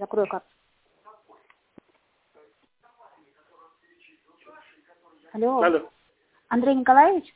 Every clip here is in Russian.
закрою карту. Алло. Алло. Андрей Николаевич?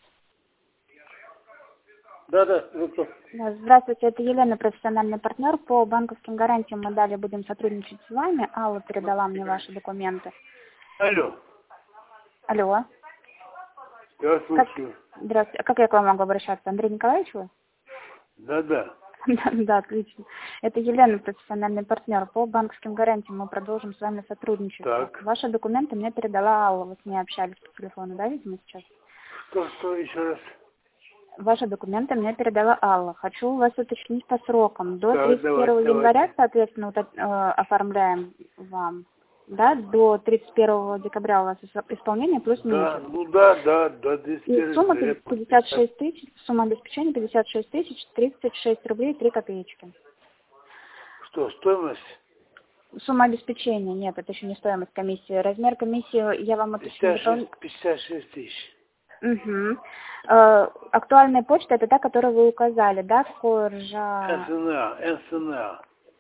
Да, вы кто? Да, здравствуйте, это Елена, профессиональный партнер. По банковским гарантиям мы далее будем сотрудничать с вами. Алла передала мне ваши документы. Алло. Алло. Я слушаю. Здравствуйте. А как я к вам могу обращаться? Андрей Николаевич вы? Да. Да, отлично. Это Елена, профессиональный партнер. По банковским гарантиям мы продолжим с вами сотрудничать. Так. Ваши документы мне передала Алла. Вы с ней общались по телефону, да, видимо, сейчас? Что еще раз? Ваши документы мне передала Алла. Хочу у вас уточнить по срокам. До Да, 31 января, соответственно, оформляем вам. Да, до 31 декабря у вас исполнение плюс Да, месяц. да, до И сумма 31 56 тысяч, сумма обеспечения 56 тысяч 36 рублей 3 копеечки. Что, стоимость? Сумма обеспечения, нет, это еще не стоимость комиссии. Размер комиссии я вам уточню. 56 тысяч. Угу. Актуальная почта это та, которую вы указали, да, Коржа. СНА.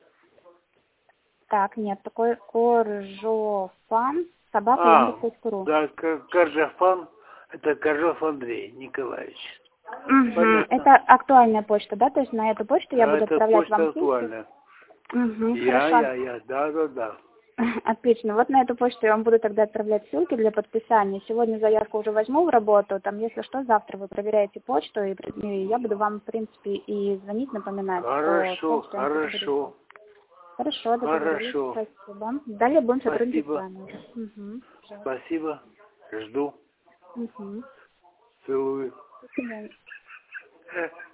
Так, нет, такой Коржофан, @яндекс.ру. Да, Коржофан, это Коржов Андрей Николаевич. Угу. Это актуальная почта, да, то есть на эту почту я буду Это отправлять почта вам актуальная. Угу, хорошо. Да. Отлично. Вот на эту почту я вам буду тогда отправлять ссылки для подписания. Сегодня заявку уже возьму в работу. Там, если что, завтра вы проверяете почту, и я буду вам, в принципе, и звонить, напоминать. Хорошо. Хорошо, договорились. Спасибо. Далее будем сотрудничать с вами. Угу. Спасибо. Жду. Угу. Целую. До свидания.